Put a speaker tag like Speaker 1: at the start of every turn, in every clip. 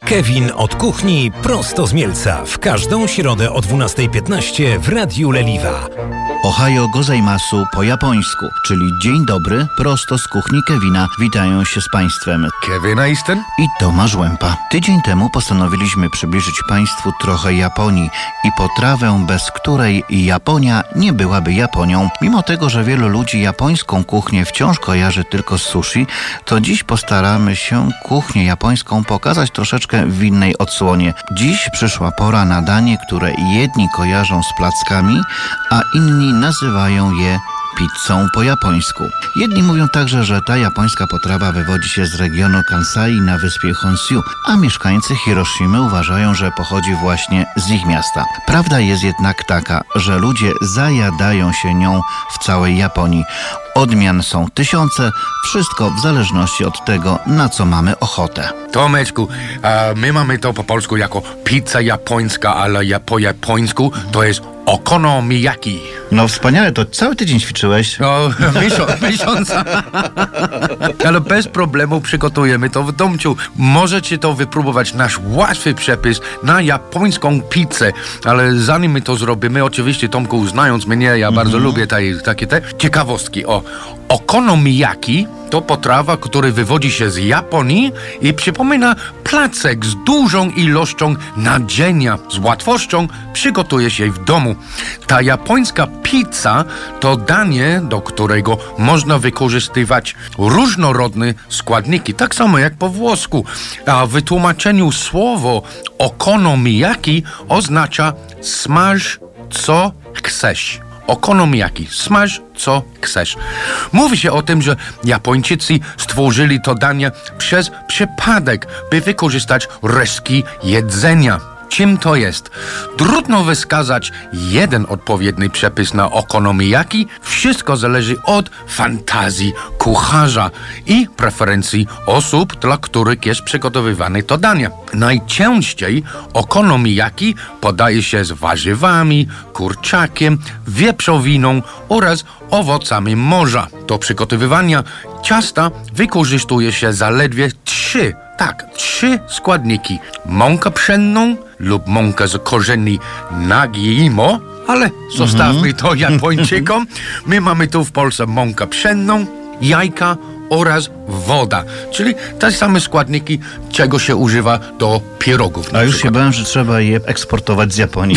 Speaker 1: Kevin od kuchni prosto z Mielca. W każdą środę o 12:15 w Radiu Leliwa.
Speaker 2: Ohayo gozaimasu po japońsku, czyli dzień dobry, prosto z kuchni Kevina. Witają się z Państwem
Speaker 3: Kevin Easton
Speaker 2: i Tomasz Łępa. Tydzień temu postanowiliśmy przybliżyć Państwu trochę Japonii i potrawę, bez której Japonia nie byłaby Japonią. Mimo tego, że wielu ludzi japońską kuchnię wciąż kojarzy tylko z sushi, to dziś postaramy się kuchnię japońską pokazać troszeczkę w innej odsłonie. Dziś przyszła pora na danie, które jedni kojarzą z plackami, a inni nazywają je pizzą po japońsku. Jedni mówią także, że ta japońska potrawa wywodzi się z regionu Kansai na wyspie Honshu, a mieszkańcy Hiroshimy uważają, że pochodzi właśnie z ich miasta. Prawda jest jednak taka, że ludzie zajadają się nią w całej Japonii. Odmian są tysiące, wszystko w zależności od tego, na co mamy ochotę.
Speaker 3: Tomeczku, my mamy to po polsku jako pizza japońska, ale po japońsku to jest okonomiyaki.
Speaker 2: No wspaniale, to cały tydzień ćwiczyłeś.
Speaker 3: No, miesiąc. Ale bez problemu przygotujemy to w domciu. Możecie to wypróbować, nasz łatwy przepis na japońską pizzę. Ale zanim my to zrobimy, oczywiście, Tomku, znając mnie, ja bardzo lubię takie ciekawostki. Okonomiyaki to potrawa, która wywodzi się z Japonii i przypomina placek z dużą ilością nadzienia. Z łatwością przygotuje się w domu. Ta japońska pizza to danie, do którego można wykorzystywać różnorodne składniki, tak samo jak po włosku. A w wytłumaczeniu słowo okonomiyaki oznacza smaż co chcesz. Okonomiyaki. Smaż co chcesz. Mówi się o tym, że Japończycy stworzyli to danie przez przypadek, by wykorzystać resztki jedzenia. Czym to jest? Trudno wskazać jeden odpowiedni przepis na okonomiyaki. Wszystko zależy od fantazji kucharza i preferencji osób, dla których jest przygotowywane to danie. Najczęściej okonomiyaki podaje się z warzywami, kurczakiem, wieprzowiną oraz owocami morza. Do przygotowywania ciasta wykorzystuje się zaledwie trzy składniki. Mąkę pszenną lub mąkę z korzeni nagimo, ale zostawmy to Japończykom. My mamy tu w Polsce mąkę pszenną, jajka oraz woda, czyli te same składniki, czego się używa do pierogów.
Speaker 2: A już się bałem, że trzeba je eksportować z Japonii.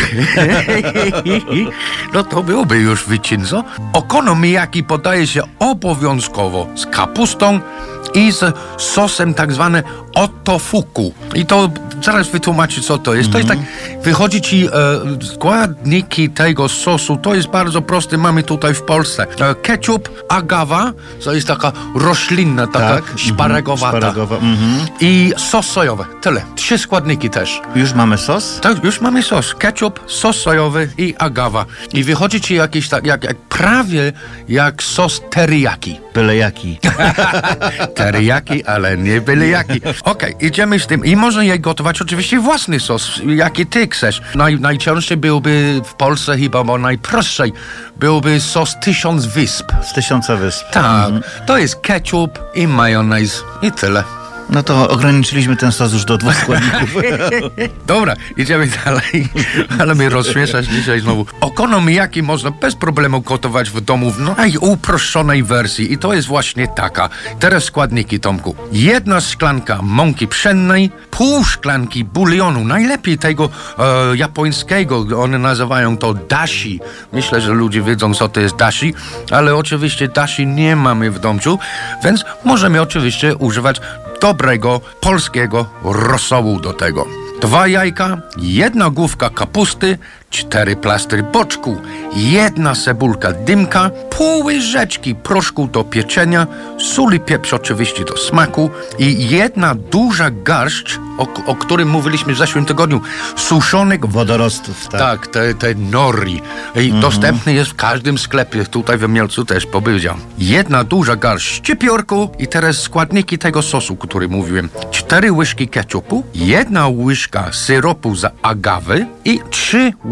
Speaker 3: No to byłoby już wycin, co? Okonomiyaki podaje się obowiązkowo z kapustą i z sosem tak zwane otofuku. I to zaraz wytłumaczę, co to jest. To jest tak, wychodzi ci składniki tego sosu, to jest bardzo prosty, mamy tutaj w Polsce. Ketchup, agawa, to jest taka roślinna, taka szparagowata. I sos sojowy, tyle. 3 składniki też.
Speaker 2: Już mamy sos?
Speaker 3: Tak, już mamy sos. Ketchup, sos sojowy i agawa. I wychodzi ci jakiś prawie jak sos teriyaki.
Speaker 2: Byle jaki.
Speaker 3: Teriyaki, ale nie byle jaki. Okej, idziemy z tym. I można je gotować oczywiście własny sos, jaki ty chcesz. Najczęściej byłby w Polsce chyba, bo najprostszej byłby sos 1000 wysp.
Speaker 2: Z 1000 wysp.
Speaker 3: Tak, to jest ketchup i majonez i tyle.
Speaker 2: No to ograniczyliśmy ten sos już do 2 składników.
Speaker 3: Dobra, idziemy dalej. Ale mnie rozśmieszasz dzisiaj znowu. Okonomiyaki można bez problemu gotować w domu w najuproszczonej wersji. I to jest właśnie taka. Teraz składniki, Tomku. 1 szklanka mąki pszennej, pół szklanki bulionu. Najlepiej tego japońskiego. One nazywają to dashi. Myślę, że ludzie wiedzą, co to jest dashi. Ale oczywiście dashi nie mamy w domciu. Więc możemy oczywiście używać dobrego polskiego rosołu do tego. 2 jajka, 1 główka kapusty, 4 plastry boczku, 1 cebulka dymka, pół łyżeczki proszku do pieczenia, sól i pieprz oczywiście do smaku i 1 duża garść, o którym mówiliśmy w zeszłym tygodniu, suszonych
Speaker 2: wodorostów.
Speaker 3: Tak, te nori. I dostępny jest w każdym sklepie, tutaj w Mielcu też powiedział. 1 duża garść szczypiorku i teraz składniki tego sosu, który mówiłem. 4 łyżki ketchupu, 1 łyżka syropu z agawy i 3 łyżki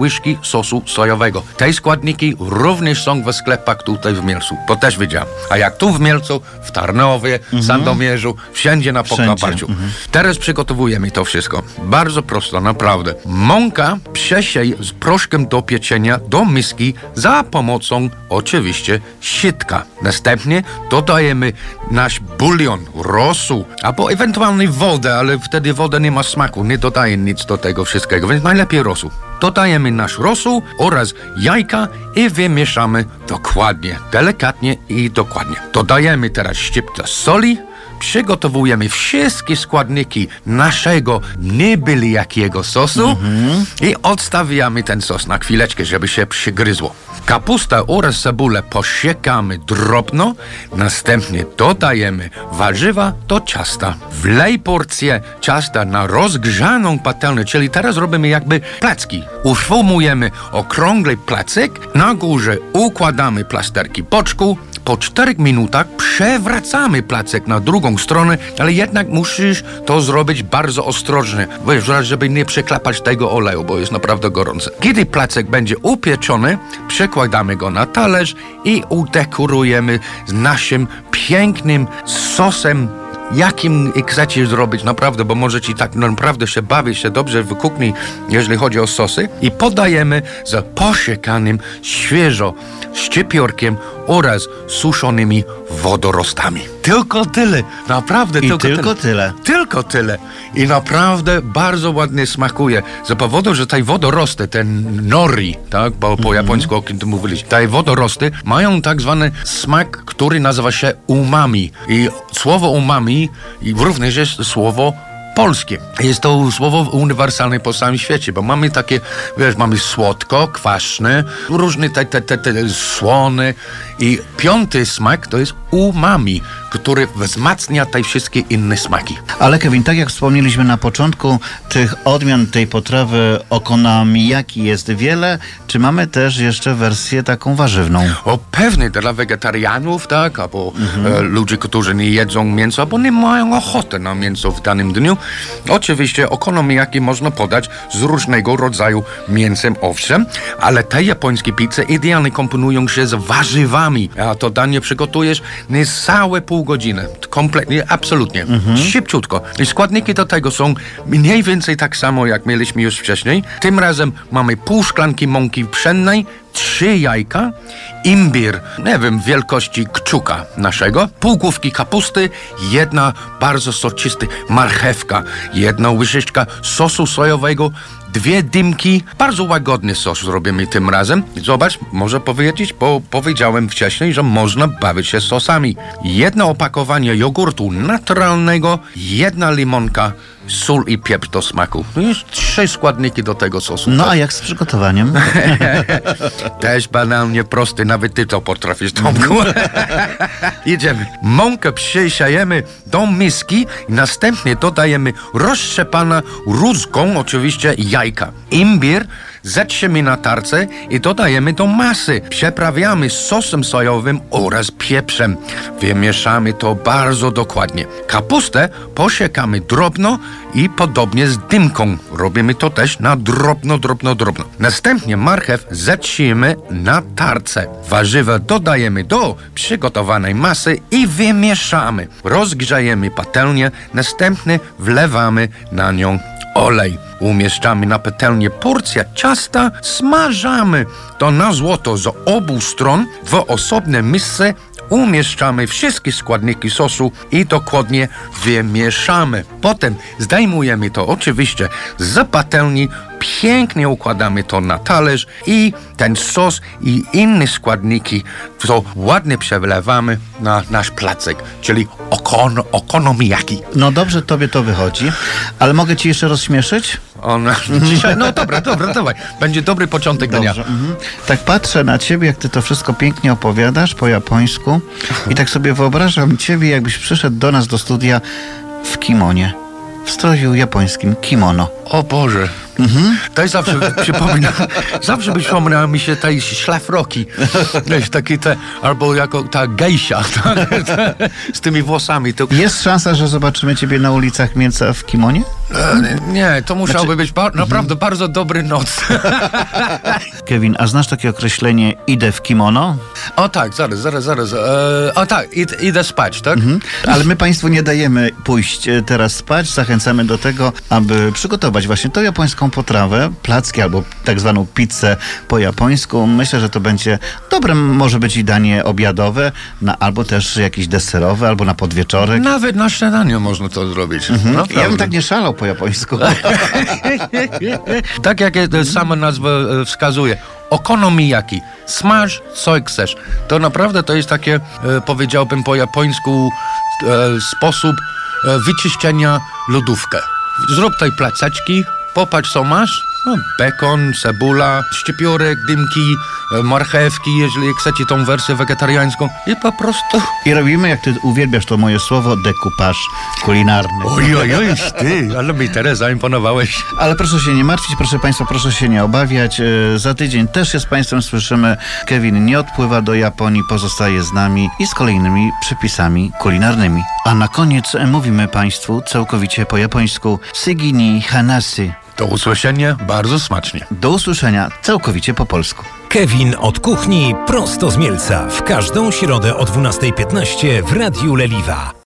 Speaker 3: łyżki sosu sojowego. Te składniki również są w sklepach tutaj w Mielcu, bo też widziałem. A jak tu w Mielcu, w Tarnowie, w Sandomierzu, wszędzie na Podkarpaciu. Teraz przygotowujemy to wszystko. Bardzo prosto, naprawdę. Mąka przesiej z proszkiem do pieczenia do miski za pomocą oczywiście sitka. Następnie dodajemy nasz bulion, rosół, albo ewentualnie wodę, ale wtedy woda nie ma smaku, nie dodaje nic do tego wszystkiego, więc najlepiej rosół. Dodajemy nasz rosół oraz jajka i wymieszamy dokładnie, delikatnie i dokładnie. Dodajemy teraz szczyptę soli. Przygotowujemy wszystkie składniki naszego nie byle jakiego sosu i odstawiamy ten sos na chwileczkę, żeby się przygryzło. Kapustę oraz cebulę posiekamy drobno, następnie dodajemy warzywa do ciasta. Wlej porcję ciasta na rozgrzaną patelnię, czyli teraz robimy jakby placki. Uformujemy okrągły placek, na górze układamy plasterki boczku. Po 4 minutach przewracamy placek na drugą stronę, ale jednak musisz to zrobić bardzo ostrożnie, żeby nie przeklapać tego oleju, bo jest naprawdę gorący. Kiedy placek będzie upieczony, przekładamy go na talerz i udekorujemy z naszym pięknym sosem, jakim chcecie zrobić, naprawdę, bo możecie tak naprawdę się bawić się dobrze w kuchni, jeżeli chodzi o sosy. I podajemy z posiekanym świeżo szczypiorkiem oraz suszonymi wodorostami. Tylko tyle, naprawdę
Speaker 2: tylko tyle.
Speaker 3: Tylko tyle. I naprawdę bardzo ładnie smakuje. Z powodu, że te wodorosty, ten nori, tak, bo po japońsku o kim tu mówiliśmy, te wodorosty mają tak zwany smak, który nazywa się umami. I słowo umami również jest słowo polskie. Jest to słowo uniwersalne po całym świecie, bo mamy takie, mamy słodko, kwaśne, różne te słone i piąty smak to jest umami, który wzmacnia te wszystkie inne smaki.
Speaker 2: Ale Kevin, tak jak wspomnieliśmy na początku, tych odmian tej potrawy okonomiyaki jest wiele. Czy mamy też jeszcze wersję taką warzywną?
Speaker 3: O, pewnie dla wegetarianów, tak, albo ludzi, którzy nie jedzą mięsa, albo nie mają ochoty na mięso w danym dniu. Oczywiście okonomiyaki można podać z różnego rodzaju mięsem, owszem, ale te japońskie pizze idealnie komponują się z warzywami. A to danie przygotujesz niecałe pół godziny. Kompletnie, absolutnie. Szybciutko. I składniki do tego są mniej więcej tak samo, jak mieliśmy już wcześniej. Tym razem mamy pół szklanki mąki pszennej, 3 jajka, imbir, nie wiem, wielkości kciuka naszego, pół główki kapusty, 1 bardzo soczysty marchewka, 1 łyżeczka sosu sojowego, 2 dymki, bardzo łagodny sos zrobimy tym razem. Zobacz, może powiedzieć, bo powiedziałem wcześniej, że można bawić się sosami. 1 opakowanie jogurtu naturalnego, 1 limonka, sól i pieprz do smaku. No jest 3 składniki do tego sosu.
Speaker 2: No a jak z przygotowaniem?
Speaker 3: Też banalnie prosty, nawet ty to potrafisz, Tomku. Idziemy. Mąkę przesiejemy do miski i następnie dodajemy roztrzepana rózgą, oczywiście jajka. Imbir zetrzemy na tarce i dodajemy do masy. Przeprawiamy sosem sojowym oraz pieprzem. Wymieszamy to bardzo dokładnie. Kapustę posiekamy drobno i podobnie z dymką. Robimy to też na drobno. Następnie marchew zetrzemy na tarce. Warzywa dodajemy do przygotowanej masy i wymieszamy. Rozgrzejemy patelnię, następnie wlewamy na nią olej. Umieszczamy na patelnię porcję ciasta, smażamy to na złoto z obu stron w osobne misce. Umieszczamy wszystkie składniki sosu i dokładnie wymieszamy. Potem zdejmujemy to oczywiście z patelni, pięknie układamy to na talerz i ten sos i inne składniki to ładnie przewlewamy na nasz placek, czyli okonomiyaki.
Speaker 2: No dobrze, tobie to wychodzi, ale mogę ci jeszcze rozśmieszyć?
Speaker 3: Dzisiaj, no dobra, dawaj. Będzie dobry początek dnia.
Speaker 2: Tak patrzę na ciebie, jak ty to wszystko pięknie opowiadasz po japońsku i tak sobie wyobrażam ciebie, jakbyś przyszedł do nas do studia w kimonie, w stroju japońskim kimono.
Speaker 3: O Boże. To jest zawsze przypomina mi się tej szlafroki, taki albo jako ta gejsia, z tymi włosami.
Speaker 2: Jest szansa, że zobaczymy ciebie na ulicach Mielca w kimonie?
Speaker 3: Nie, to musiałby być naprawdę bardzo dobry noc.
Speaker 2: Kevin, a znasz takie określenie idę w kimono?
Speaker 3: O tak, zaraz. O tak, idę spać, tak?
Speaker 2: Ale my Państwu nie dajemy pójść teraz spać. Zachęcamy do tego, aby przygotować właśnie tą japońską potrawę, placki albo tak zwaną pizzę po japońsku. Myślę, że to będzie dobre, może być i danie obiadowe, albo też jakieś deserowe, albo na podwieczorek.
Speaker 3: Nawet na śniadaniu można to zrobić.
Speaker 2: Ja bym tak nie szalał po japońsku.
Speaker 3: Tak jak sama nazwa wskazuje. Okonomiyaki. Smaż, co chcesz. To naprawdę to jest takie, powiedziałbym po japońsku, sposób wyczyszczenia lodówkę. Zrób tutaj placeczki, popatrz co masz. No, bekon, cebula, szczypiorek, dymki, marchewki, jeżeli chcecie tą wersję wegetariańską. I po prostu...
Speaker 2: I robimy, jak ty uwielbiasz to moje słowo, dekupaż kulinarny.
Speaker 3: Oj, ty, ale mi teraz zaimponowałeś.
Speaker 2: Ale proszę się nie martwić, proszę Państwa, proszę się nie obawiać. Za tydzień też się z Państwem słyszymy. Kevin nie odpływa do Japonii, pozostaje z nami i z kolejnymi przepisami kulinarnymi. A na koniec mówimy Państwu całkowicie po japońsku Sugi ni hanasy.
Speaker 3: Do usłyszenia, bardzo smacznie.
Speaker 2: Do usłyszenia całkowicie po polsku.
Speaker 1: Kevin od kuchni prosto z Mielca w każdą środę o 12:15 w Radiu Leliwa.